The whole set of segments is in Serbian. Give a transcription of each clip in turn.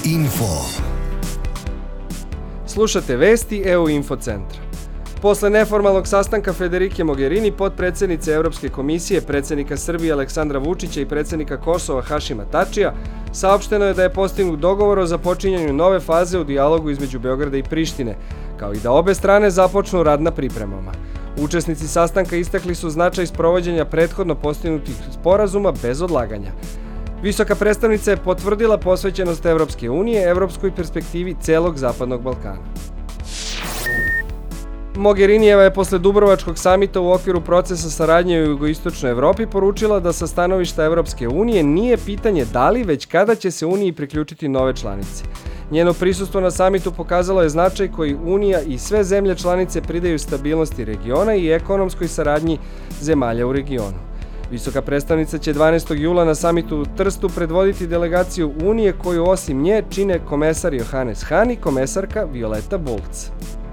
Info. Slušate vesti EU Info centra. Posle neformalnog sastanka Federike Mogherini, potpredsjednice Europske komisije, predsjednika Srbije Aleksandra Vučića i predsjednika Kosova Hašima Tačija, saopšteno je da je postignut dogovor o započinjanju nove faze u dijalogu između Beograda i Prištine, kao i da obe strane započnu rad na pripremama. Učesnici sastanka istakli su značaj sprovođenja prethodno postignutih sporazuma bez odlaganja. Visoka predstavnica je potvrdila posvećenost Evropske unije evropskoj perspektivi celog Zapadnog Balkana. Mogherinijeva je posle Dubrovačkog samita u okviru procesa saradnje u jugoistočnoj Evropi poručila da sa stanovišta Evropske unije nije pitanje da li, već kada će se Uniji priključiti nove članice. Njeno prisustvo na samitu pokazalo je značaj koji Unija i sve zemlje članice pridaju stabilnosti regiona i ekonomskoj saradnji zemalja u regionu. Visoka predstavnica će 12. jula na samitu u Trstu predvoditi delegaciju Unije koju osim nje čine komesar Johannes Hahn i komesarka Violeta Bulc.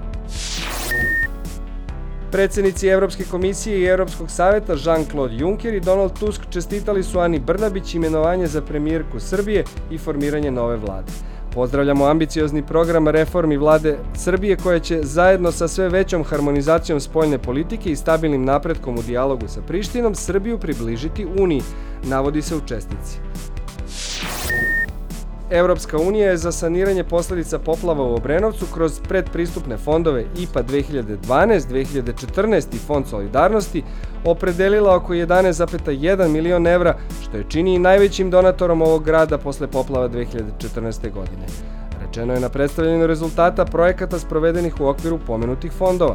Predsjednici Evropske komisije i Europskog saveta Jean-Claude Juncker i Donald Tusk čestitali su Ani Brnabić imenovanje za premijerku Srbije i formiranje nove vlade. Pozdravljamo ambiciozni program reformi vlade Srbije koja će zajedno sa sve većom harmonizacijom spoljne politike i stabilnim napretkom u dijalogu sa Prištinom Srbiju približiti Uniji, navodi se u čestitci. Evropska unija je za saniranje posljedica poplava u Obrenovcu kroz predpristupne fondove IPA 2012-2014 i Fond solidarnosti opredelila oko 11,1 milion evra, što je čini i najvećim donatorom ovog grada posle poplava 2014. godine. Rečeno je na predstavljanju rezultata projekata sprovedenih u okviru pomenutih fondova.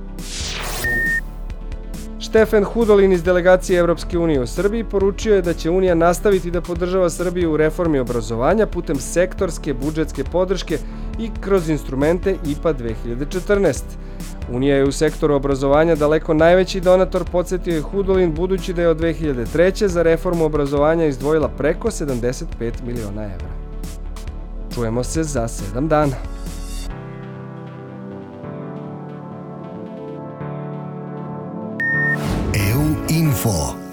Stefan Hudolin iz delegacije Evropske unije u Srbiji poručio je da će Unija nastaviti da podržava Srbiju u reformi obrazovanja putem sektorske budžetske podrške i kroz instrumente IPA 2014. Unija je u sektoru obrazovanja daleko najveći donator, podsjetio je Hudolin, budući da je od 2003. za reformu obrazovanja izdvojila preko 75 miliona evra. Čujemo se za 7 dana. EU Info.